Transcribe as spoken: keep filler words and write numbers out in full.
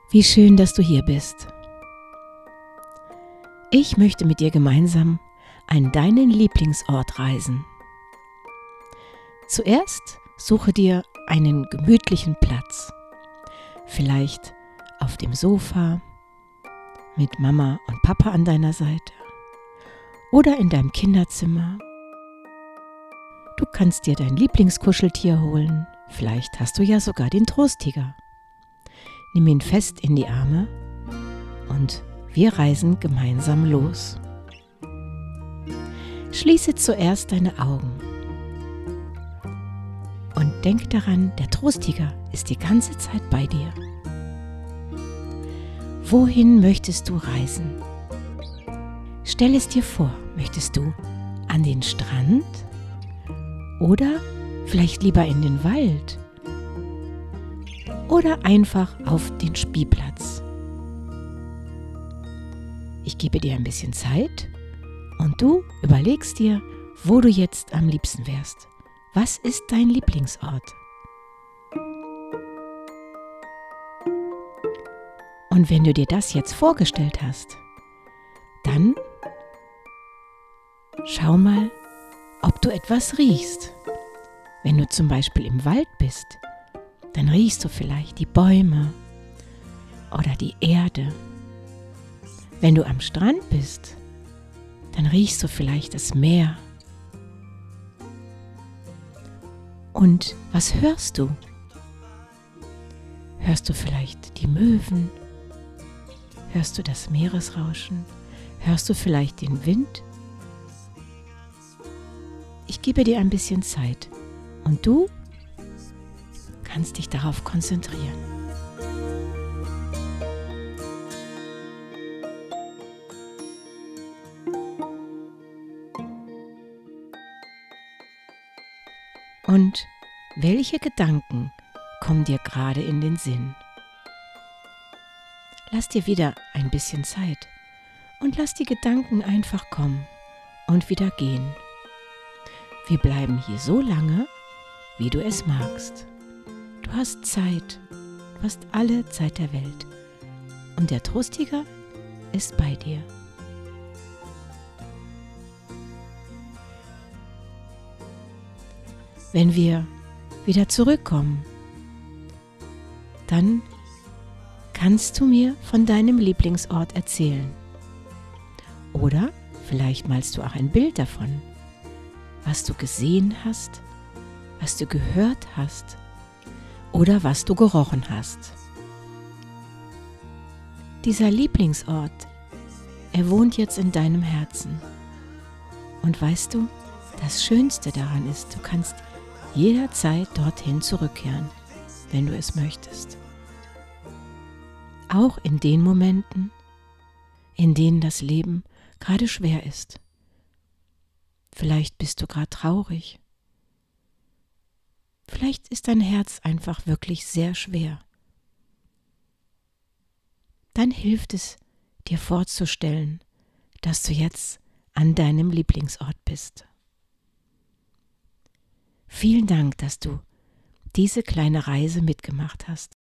Wie schön, dass du hier bist. Ich möchte mit dir gemeinsam an deinen Lieblingsort reisen. Zuerst suche dir einen gemütlichen Platz. Vielleicht auf dem Sofa mit Mama und Papa an deiner Seite oder in deinem Kinderzimmer. Du kannst dir dein Lieblingskuscheltier holen. Vielleicht hast du ja sogar den Trosttiger. Nimm ihn fest in die Arme und wir reisen gemeinsam los. Schließe zuerst deine Augen und denk daran, der Trosttiger ist die ganze Zeit bei dir. Wohin möchtest du reisen? Stell es dir vor, möchtest du an den Strand oder vielleicht lieber in den Wald? Oder einfach auf den Spielplatz. Ich gebe dir ein bisschen Zeit und du überlegst dir, wo du jetzt am liebsten wärst. Was ist dein Lieblingsort? Und wenn du dir das jetzt vorgestellt hast, dann schau mal, ob du etwas riechst. Wenn du zum Beispiel im Wald bist, dann riechst du vielleicht die Bäume oder die Erde. Wenn du am Strand bist, dann riechst du vielleicht das Meer. Und was hörst du? Hörst du vielleicht die Möwen? Hörst du das Meeresrauschen? Hörst du vielleicht den Wind? Ich gebe dir ein bisschen Zeit und du kannst dich darauf konzentrieren. Und welche Gedanken kommen dir gerade in den Sinn? Lass dir wieder ein bisschen Zeit und lass die Gedanken einfach kommen und wieder gehen. Wir bleiben hier so lange, wie du es magst. Du hast Zeit, du hast alle Zeit der Welt und der Trosttiger ist bei dir. Wenn wir wieder zurückkommen, dann kannst du mir von deinem Lieblingsort erzählen. Oder vielleicht malst du auch ein Bild davon, was du gesehen hast, was du gehört hast oder was du gerochen hast. Dieser Lieblingsort, er wohnt jetzt in deinem Herzen. Und weißt du, das Schönste daran ist, du kannst jederzeit dorthin zurückkehren, wenn du es möchtest. Auch in den Momenten, in denen das Leben gerade schwer ist. Vielleicht bist du gerade traurig. Vielleicht ist dein Herz einfach wirklich sehr schwer. Dann hilft es, dir vorzustellen, dass du jetzt an deinem Lieblingsort bist. Vielen Dank, dass du diese kleine Reise mitgemacht hast.